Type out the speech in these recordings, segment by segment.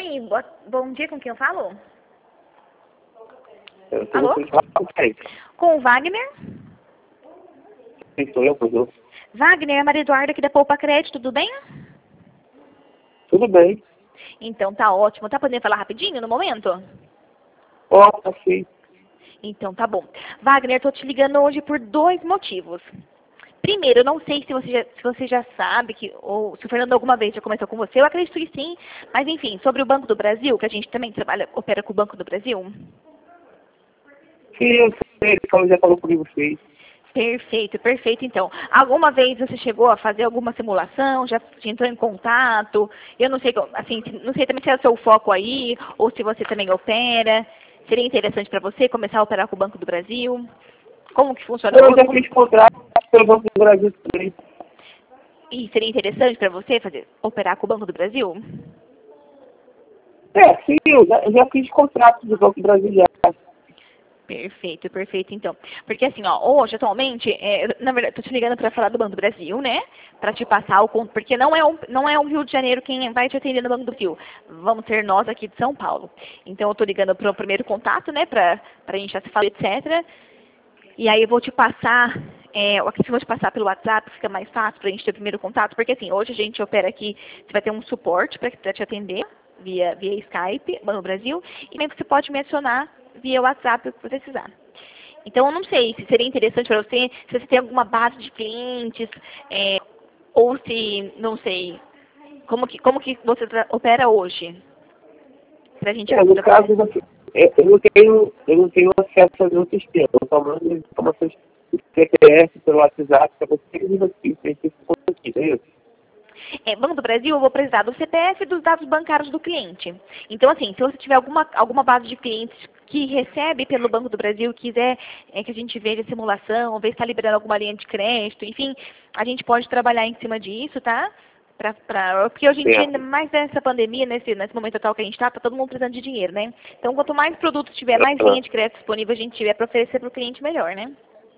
Oi, bom dia, com quem eu falo? Eu Alô? sei. Com o Wagner? Quem sou eu, pois eu? Wagner, é Maria Eduarda aqui da Poupa Crédito, tudo bem? Tudo bem. Então tá ótimo. Tá podendo falar rapidinho no momento? Ó, tá sim. Então tá bom. Wagner, tô te ligando hoje por dois motivos. Primeiro, eu não sei se você já sabe, ou se o Fernando alguma vez já comentou com você, eu acredito que sim, mas enfim, sobre o Banco do Brasil, que a gente também opera com o Banco do Brasil. Sim, eu sei. Ele já falou comigo, sim. Perfeito, perfeito. Então, alguma vez você chegou a fazer alguma simulação, já entrou em contato? Eu não sei, assim, não sei também se é o seu foco aí, ou se você também opera. Seria interessante para você começar a operar com o Banco do Brasil? Como que funciona? Eu já fiz contrato pelo Banco do Brasil também. E seria interessante para você operar com o Banco do Brasil? É, sim, eu já fiz contrato do Banco do Brasil já. Perfeito, perfeito, então. Porque assim, ó, hoje, atualmente, na verdade, tô te ligando para falar do Banco do Brasil, né? Para te passar o conto, porque não é um Rio de Janeiro quem vai te atender no Banco do Brasil. Vamos ser nós aqui de São Paulo. Então, eu tô ligando para o primeiro contato, né? Pra gente já se falar, etc. E aí eu vou te passar, aqui eu vou te passar pelo WhatsApp, fica mais fácil pra gente ter o primeiro contato, porque assim, hoje a gente opera aqui, você vai ter um suporte para te atender via Skype, Banco do Brasil, e também você pode me adicionar via WhatsApp o que você precisar. Então, eu não sei se seria interessante para você, se você tem alguma base de clientes, ou se, não sei, como que você opera hoje, pra gente No trocar caso, eu não tenho acesso ao meu sistema. Eu só mando as informações do CPF pelo WhatsApp para você e aqui, tem que aqui, é isso? Banco do Brasil, eu vou precisar do CPF e dos dados bancários do cliente. Então, assim, se você tiver alguma base de clientes que recebe pelo Banco do Brasil, quiser que a gente veja a simulação, ver se está liberando alguma linha de crédito, enfim, a gente pode trabalhar em cima disso, tá? Porque hoje em dia, ainda Certo. mais nessa pandemia, nesse momento atual que a gente está, todo mundo precisando de dinheiro, né? Então, quanto mais produtos tiver, mais linha de crédito disponível a gente tiver para oferecer para o cliente, melhor, né?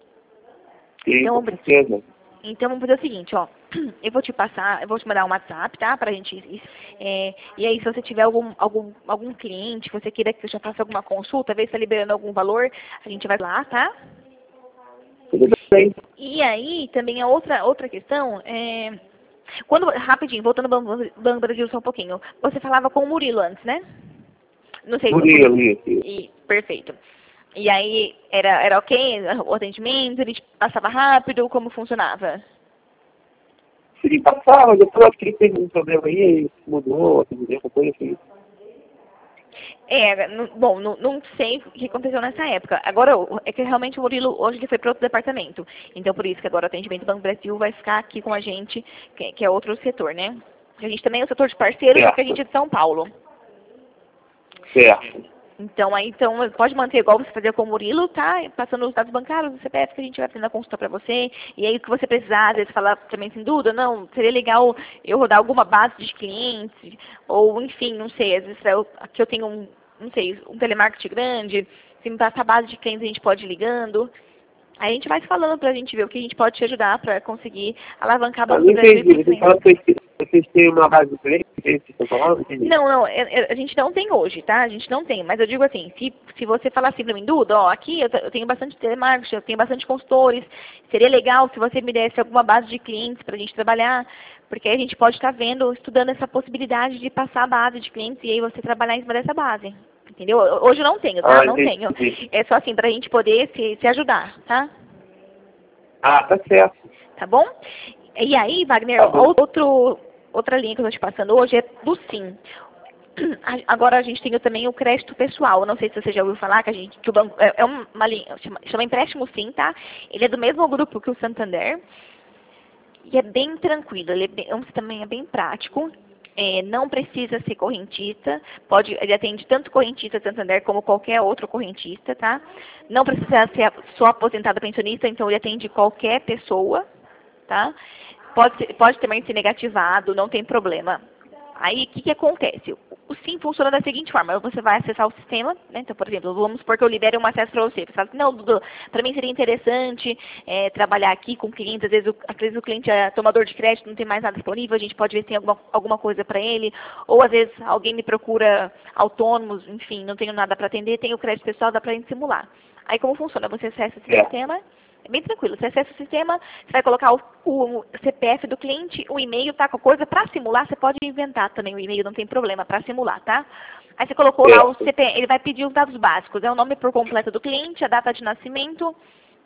Sim, Então, com certeza. então, vamos fazer o seguinte, ó. Eu vou te mandar um WhatsApp, tá? Pra gente. E aí, se você tiver algum cliente, que você queira que eu já faça alguma consulta, ver se está liberando algum valor, a gente vai lá, tá? Tudo bem. E aí, também a outra questão rapidinho, voltando ao Banco Brasil só um pouquinho. Você falava com o Murilo antes, né? Não sei se o Murilo, Murilo. isso. Perfeito. E aí, era ok o atendimento? Ele te passava rápido? Como funcionava? Se passava, depois acho que ele teve um problema aí, mudou, entendeu? Uma coisa assim. Bom, não sei o que aconteceu nessa época. Agora, é que realmente o Murilo, hoje ele foi para outro departamento. Então, por isso que agora o atendimento do Banco Brasil vai ficar aqui com a gente, que é outro setor, né? A gente também é o setor de parceiro, só que a gente é de São Paulo. Certo. Então, pode manter igual você fazia com o Murilo, tá? Passando os dados bancários do CPF que a gente vai fazendo a consulta para você. E aí, o que você precisar, às vezes, falar também sem dúvida, não, seria legal eu rodar alguma base de clientes, ou, enfim, não sei, às vezes aqui eu tenho não sei, um telemarketing grande, se me passar a base de clientes, a gente pode ir ligando. Aí a gente vai falando pra gente ver o que a gente pode te ajudar para conseguir alavancar a Eu Banco não do Brasil e entendi. Você crescimento. fala que vocês têm uma base de cliente, que vocês estão falando? Entendi. Não, a gente não tem hoje, tá? A gente não tem, mas eu digo assim, se você falar assim pra mim, Duda, ó, aqui eu tenho bastante telemarketing, eu tenho bastante consultores, seria legal se você me desse alguma base de clientes pra gente trabalhar, porque aí a gente pode estar vendo, estudando essa possibilidade de passar a base de clientes e aí você trabalhar em cima dessa base. Entendeu? Hoje eu não tenho, tá? Não tenho. Entendi. É só assim, pra gente poder se ajudar, tá? Tá certo. Tá bom? E aí, Wagner, Tá bom. outra linha que eu estou te passando hoje é do Sim. Agora a gente tem também o crédito pessoal. Eu não sei se você já ouviu falar que o banco é uma linha, chama empréstimo Sim, tá? Ele é do mesmo grupo que o Santander e é bem tranquilo. Também é bem prático. Não precisa ser correntista. Ele atende tanto correntista Santander como qualquer outro correntista, tá? Não precisa ser só aposentado pensionista, então ele atende qualquer pessoa, tá? Pode também ser negativado, não tem problema. Aí, o que acontece? O SIM funciona da seguinte forma, você vai acessar o sistema, né? Então, por exemplo, vamos supor que eu libere um acesso para você. Você fala assim, não, Dudu, para mim seria interessante trabalhar aqui com clientes, às vezes o cliente é tomador de crédito, não tem mais nada disponível, a gente pode ver se tem alguma coisa para ele, ou às vezes alguém me procura autônomos, enfim, não tenho nada para atender, tenho crédito pessoal, dá para a gente simular. Aí como funciona? Você acessa esse sistema, é bem tranquilo. Você acessa o sistema, você vai colocar o CPF do cliente, o e-mail, tá? Com coisa para simular, você pode inventar também o e-mail, não tem problema, para simular, tá? Aí você colocou lá o CPF, ele vai pedir os dados básicos, é o nome por completo do cliente, a data de nascimento,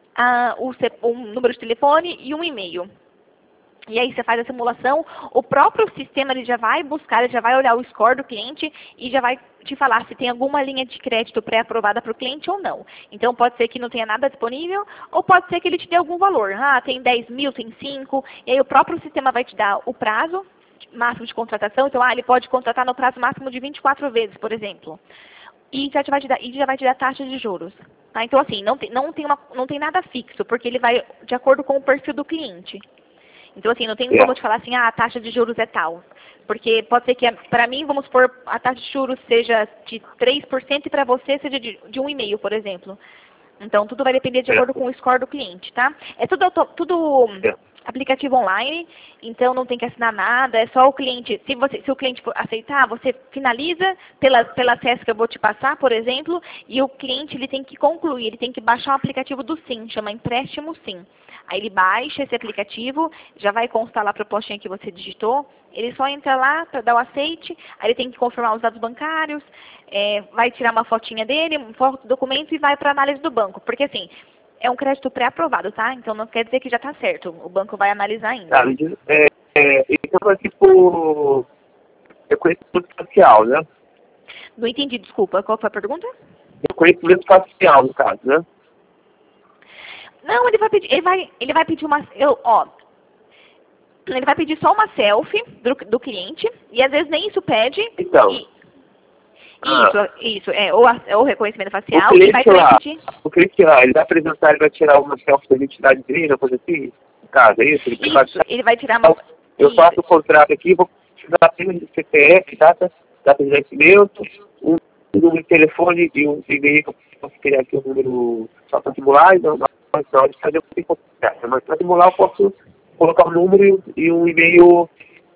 o número de telefone e um e-mail. E aí você faz a simulação, o próprio sistema ele já vai buscar, ele já vai olhar o score do cliente e já vai te falar se tem alguma linha de crédito pré-aprovada para o cliente ou não. Então pode ser que não tenha nada disponível, ou pode ser que ele te dê algum valor. Ah, tem 10 mil, tem 5, e aí o próprio sistema vai te dar o prazo máximo de contratação. Então, ele pode contratar no prazo máximo de 24 vezes, por exemplo. E já vai te dar taxa de juros. Tá? Então, assim, não tem nada fixo, porque ele vai de acordo com o perfil do cliente. Então, assim, não tem como te falar assim, a taxa de juros é tal. Porque pode ser que, para mim, vamos supor, a taxa de juros seja de 3% e para você seja de 1,5%, por exemplo. Então, tudo vai depender de acordo com o score do cliente, tá? É tudo aplicativo online, então não tem que assinar nada, é só o cliente. Se o cliente aceitar, você finaliza pela acesso que eu vou te passar, por exemplo, e o cliente ele tem que concluir, ele tem que baixar o aplicativo do SIM, chama Empréstimo SIM. Aí ele baixa esse aplicativo, já vai constar lá a propostinha que você digitou, ele só entra lá para dar o aceite, aí ele tem que confirmar os dados bancários, vai tirar uma fotinha dele, uma foto do documento e vai para a análise do banco. Porque assim, é um crédito pré-aprovado, tá? Então não quer dizer que já está certo, o banco vai analisar ainda. Então é tipo reconhecimento facial, né? Não entendi, desculpa, qual foi a pergunta? Reconhecimento facial, no caso, né? Não, ele vai pedir ele vai pedir só uma selfie do cliente, e às vezes nem isso pede. Então. Isso, ou reconhecimento facial, e vai pedir. O cliente lá, ele vai apresentar, ele vai tirar uma selfie da identidade dele, uma coisa assim, no caso, é isso? Ele vai tirar uma... Eu faço o contrato aqui, vou precisar apenas de CPF, data de nascimento, um número de telefone e um e-mail que eu posso criar aqui um número só para simular, e na hora de fazer eu tenho que contratar. Mas para simular eu posso colocar um número e um e-mail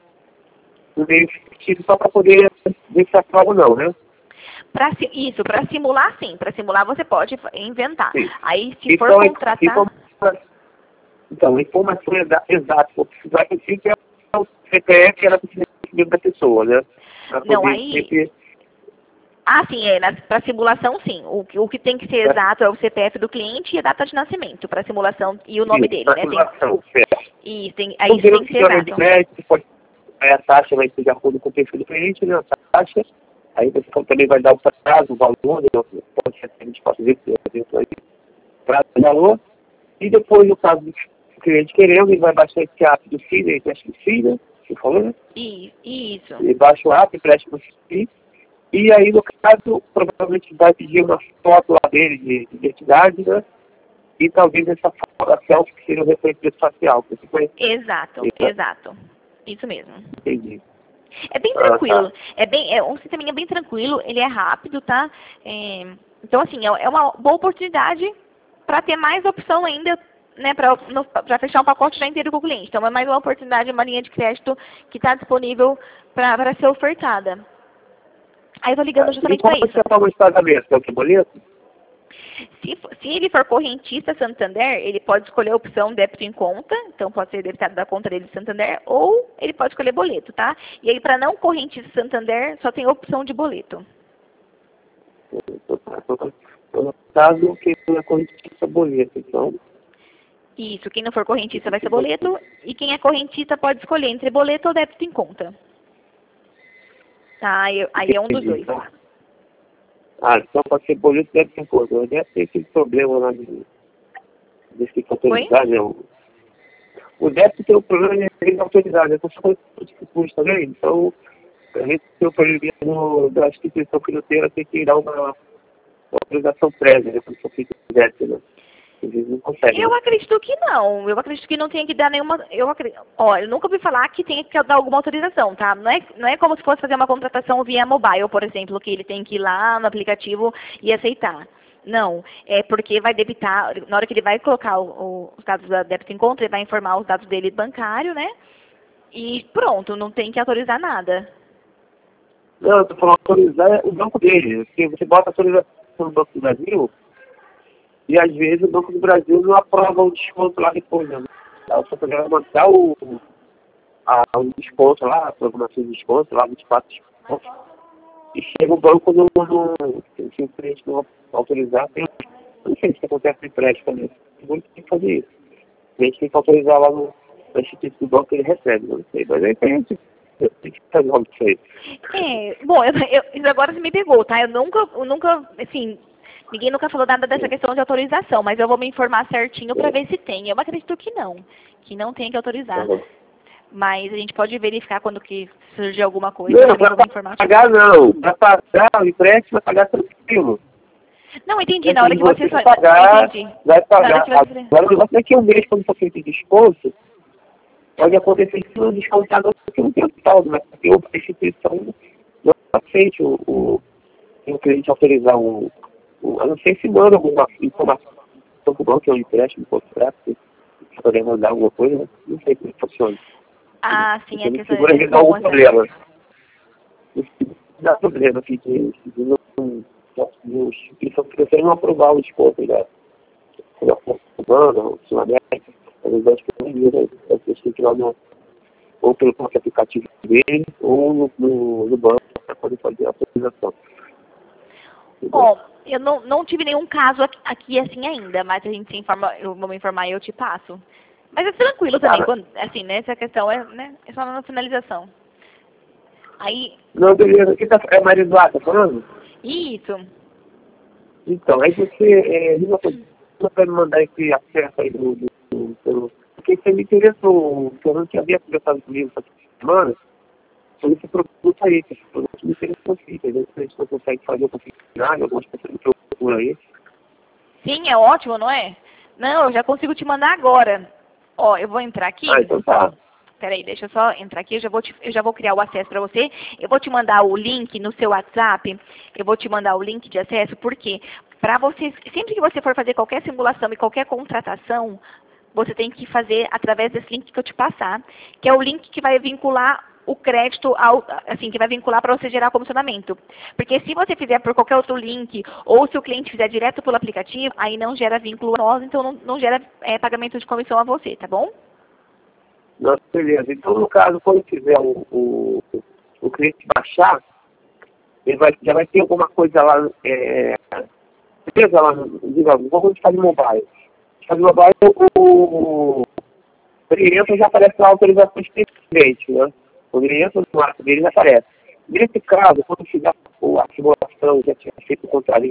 fictício só para poder ver se é prova ou não, né? Para simular sim. Para simular você pode inventar. Sim. Aí se for contratar... Então, informação exata, vou precisar que é o CPF que era o da pessoa, né? Não, aí... sim, para simulação sim. O que tem que ser exato é o CPF do cliente e a data de nascimento, para simulação, e o nome dele, né? Simulação, certo. Aí isso tem que ser exato. Aí a taxa vai ser de acordo com o perfil do cliente, né? A taxa. Aí você também vai dar o prazo, o valor, né? Pode ser 24 vezes, prazo e valor. E depois, no caso do cliente querendo, ele vai baixar esse app do FII, né? Empréstimo FII, né? Você falou, né? Isso. Ele baixa o app, empréstimo FII. E aí, no caso, provavelmente vai pedir uma foto lá dele de identidade, né? E talvez essa foto selfie que seja o reconhecimento facial. Exato. Isso mesmo. Entendi. É bem tranquilo. Tá. Um sisteminha bem tranquilo, ele é rápido, tá? Então, assim, é uma boa oportunidade para ter mais opção ainda, né, para fechar um pacote já inteiro com o cliente. Então, é mais uma oportunidade, uma linha de crédito que está disponível para ser ofertada. Aí eu tô ligando justamente para isso. E como você paga o pagamento? É o que, boleto? Se ele for correntista Santander, ele pode escolher a opção débito em conta, então pode ser debitado da conta dele de Santander, ou ele pode escolher boleto, tá? E aí, para não correntista Santander, só tem a opção de boleto. No caso, quem não é correntista, boleto, então... Isso, quem não for correntista vai ser boleto, e quem é correntista pode escolher entre boleto ou débito em conta. Tá, aí é um dos dois. Então pode ser boleto e débito em conta. Deve ter esse problema lá de autoridade, né? O débito tem o problema de autoridade, né? Como se fosse também, então a gente tem o problema da instituição financeira, tem que dar uma autorização prévia, né? Quando for feito o débito, né? Às vezes não consegue. Eu acredito que não. Eu acredito que não tenha que dar nenhuma. Eu nunca ouvi falar que tem que dar alguma autorização, tá? Não é como se fosse fazer uma contratação via mobile, por exemplo, que ele tem que ir lá no aplicativo e aceitar. Não. É porque vai debitar, na hora que ele vai colocar os dados da débito em conta, ele vai informar os dados dele bancário, né? E pronto, não tem que autorizar nada. Não, eu tô falando autorizar o banco dele. Porque você bota autorização no Banco do Brasil e às vezes o Banco do Brasil não aprova o desconto lá depois, né? O seu programa mandar o desconto lá, a programação de desconto lá, 24 descontos. E chega o banco se o cliente não autorizar, não sei se acontece no empréstimo também. O banco tem que fazer isso. O cliente tem que autorizar lá na instituição do banco que ele recebe, não sei. Mas aí tem que fazer algo disso aí. Bom, isso agora você me pegou, tá? Eu nunca, assim, ninguém nunca falou nada dessa questão de autorização, mas eu vou me informar certinho para ver se tem. Eu acredito que não tem que autorizar. Uhum. Mas a gente pode verificar quando que surgir alguma coisa. Não, Eu também vou me informar. pagar não. Para pagar o empréstimo, vai pagar tranquilo. Não, entendi. Na hora que você só... pagar, entendi. vai pagar. Na hora que você... Agora, o negócio é que um mês, quando for feito desconto, pode acontecer que não descontar no tempo todo, mas porque a instituição não aceite o cliente autorizar eu não sei se manda alguma informação para o banco, que é um empréstimo, contrato, se poder mandar alguma coisa, né? Não sei como funciona. Ah, sim, então, a questão segura é dá algum problema. Dá problema, que a instituição prefere não aprovar o desconto da Cubana, ou Sul-América, os bancos que não viram, a pessoa tem que ir lá ou pelo próprio aplicativo dele, ou no banco, para poder fazer a autorização. Bom, eu não tive nenhum caso aqui assim ainda, mas a gente se informa, eu vou me informar e eu te passo. Mas é tranquilo também, quando, assim, né? Essa questão é só na finalização. Aí... Não, beleza. Aqui é Maria Eduarda, tá falando? Isso. Então, aí você vai me mandar esse acesso aí porque você me interessou, porque eu não tinha conversado comigo essa semana, sobre esse produto aí, que esse produto me interessou aqui, entendeu? Se a gente não consegue fazer, eu consigo tirar, algumas pessoas me procuram aí. Sim, é ótimo, não é? Não, eu já consigo te mandar agora. Ó, eu vou entrar aqui. Ah, então tá. Peraí, deixa eu só entrar aqui, eu já vou criar o acesso para você. Eu vou te mandar o link no seu WhatsApp, eu vou te mandar o link de acesso, porque para você, sempre que você for fazer qualquer simulação e qualquer contratação, você tem que fazer através desse link que eu te passar, que é o link que vai vincular o crédito que vai vincular para você gerar comissionamento. Porque se você fizer por qualquer outro link, ou se o cliente fizer direto pelo aplicativo, aí não gera vínculo a nós, então não gera pagamento de comissão a você, tá bom? Nossa, beleza. Então, no caso, quando tiver o cliente baixar, ele já vai ter alguma coisa lá, beleza lá, digamos, vamos fazer mobile. Fazer mobile, ele entra, já aparece lá a autorização de cliente, né? Quando ele entra no ato dele, já aparece. Nesse caso, quando tiver a simulação, já tinha feito o contrário,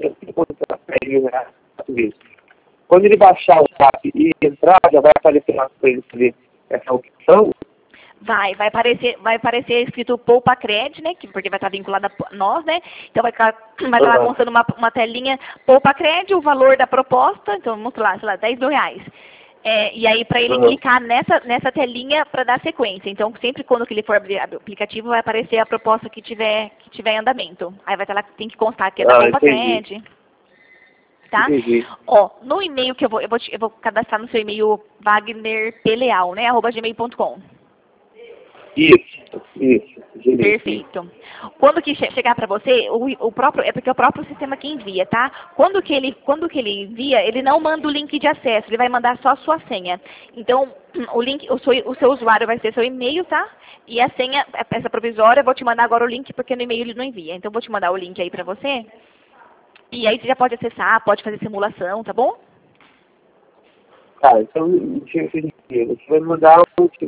quando ele baixar o app e entrar, já vai aparecer lá para ele fazer essa opção. Vai aparecer escrito Poupa Cred, né? Porque vai estar vinculado a nós, né? Então vai estar lá mostrando uma telinha Poupa Cred, o valor da proposta, então vamos lá, sei lá, 10 mil reais. E aí para ele clicar nessa telinha para dar sequência. Então sempre quando ele for abrir o aplicativo vai aparecer a proposta que tiver em andamento. Aí vai estar lá que tem que constar que é da Poupa Cred. Tá? Ó, no e-mail que eu vou cadastrar no seu e-mail wagnerpeleal, né? @gmail.com. Isso. Perfeito. Quando que chegar para você, o próprio, é porque é o próprio sistema que envia, tá? Quando que ele envia, ele não manda o link de acesso, ele vai mandar só a sua senha. Então, o seu usuário vai ser seu e-mail, tá? E a senha, essa provisória, eu vou te mandar agora o link, porque no e-mail ele não envia. Então, eu vou te mandar o link aí para você. E aí você já pode acessar, pode fazer simulação, tá bom? Tá, então, você vai mandar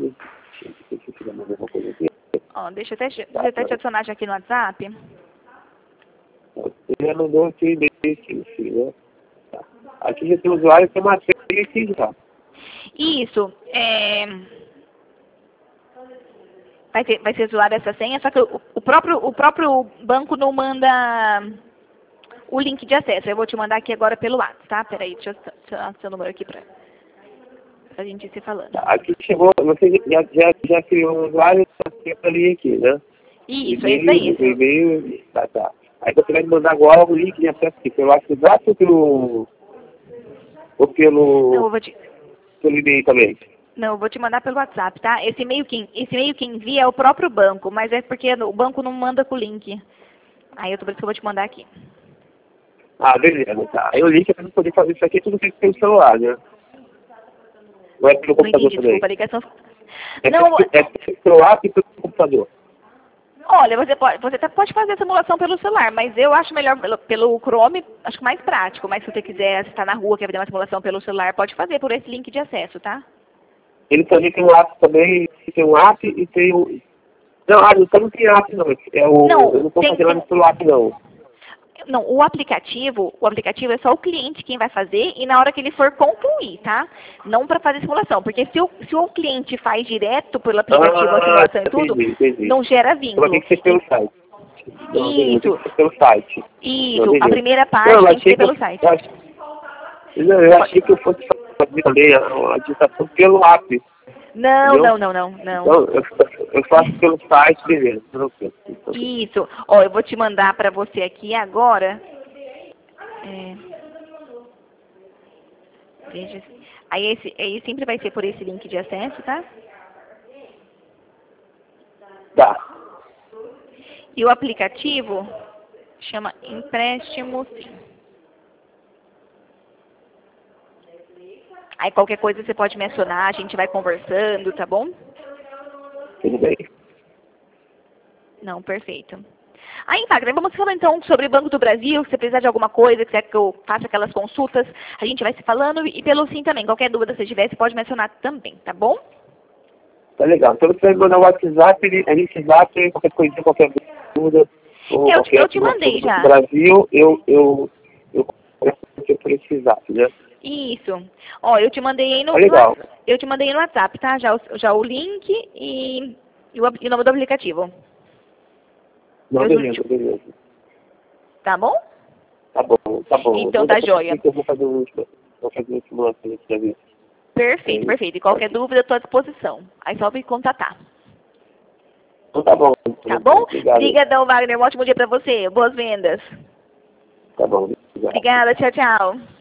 Ó, deixa eu até te adicionar já aqui no WhatsApp. Você já mandou aqui e-mail, né? Tá. Aqui já tem usuário, tem uma senha aqui já. Isso. Vai ser usuário essa senha, só que o próprio banco não manda o link de acesso. Eu vou te mandar aqui agora pelo WhatsApp, tá? Peraí, deixa eu dar seu número aqui pra gente ir se falando. Aqui chegou, você já criou um usuário ali aqui, né? Isso, é isso aí. O e-mail, tá. Aí você vai me mandar agora o link de acesso aqui, pelo WhatsApp ou pelo Não, eu vou te... pelo e-mail também? Não, eu vou te mandar pelo WhatsApp, tá? Esse e-mail que envia é o próprio banco, mas é porque o banco não manda com o link. Aí por isso que eu vou te mandar aqui. Ah, beleza, tá. Aí o link é para poder fazer isso aqui tudo feito pelo celular, né? Não é pelo Não computador entendi, também? desculpa, a ligação... É Não, pelo celular e pelo computador. olha, você pode fazer a simulação pelo celular, mas eu acho melhor pelo Chrome, acho que mais prático. Mas se você quiser, se está na rua, quer fazer uma simulação pelo celular, pode fazer por esse link de acesso, tá? Ele também tem um app também, tem um app e tem um... Não, não tem app não. Não, eu não estou fazendo nada pelo app não. Não, o aplicativo é só o cliente quem vai fazer e na hora que ele for concluir, tá? Não para fazer simulação, porque se o cliente faz direto pelo aplicativo a simulação e tudo, entendi. não gera Então vínculo. tem que ser pelo site. Não, Isso, tem que ser pelo site. isso. Não, A primeira parte tem que ser pelo site. Eu achei que eu fosse fazer também a digitação pelo app. Não. Então, eu faço pelo site, beleza. Isso. Ó, eu vou te mandar para você aqui agora. Veja. Aí sempre vai ser por esse link de acesso, tá? Tá. E o aplicativo chama Empréstimo Sim. Aí qualquer coisa você pode me acionar, a gente vai conversando, tá bom? Tudo bem. Não, perfeito. Aí, Wagner, vamos falar então sobre o Banco do Brasil, se você precisar de alguma coisa, quiser que eu faça aquelas consultas, a gente vai se falando e pelo Sim também. Qualquer dúvida que você tiver, você pode me acionar também, tá bom? Tá legal. Então você vai mandar o WhatsApp, a gente vai, qualquer coisinha, qualquer dúvida. Eu te mandei já. No Brasil, eu converso por esse WhatsApp, né? Isso. Ó, eu te mandei aí no eu te mandei no WhatsApp, tá? Já o link e o nome do aplicativo. Não, beleza. Tá bom? Tá bom. Então tá joia. Eu vou fazer um simulação aqui pra ver. Perfeito. E qualquer dúvida, eu tô à disposição. Aí só me contatar. Então tá bom. Tá bom? Obrigado. Obrigadão, Wagner. Um ótimo dia pra você. Boas vendas. Tá bom. Obrigada. Tchau.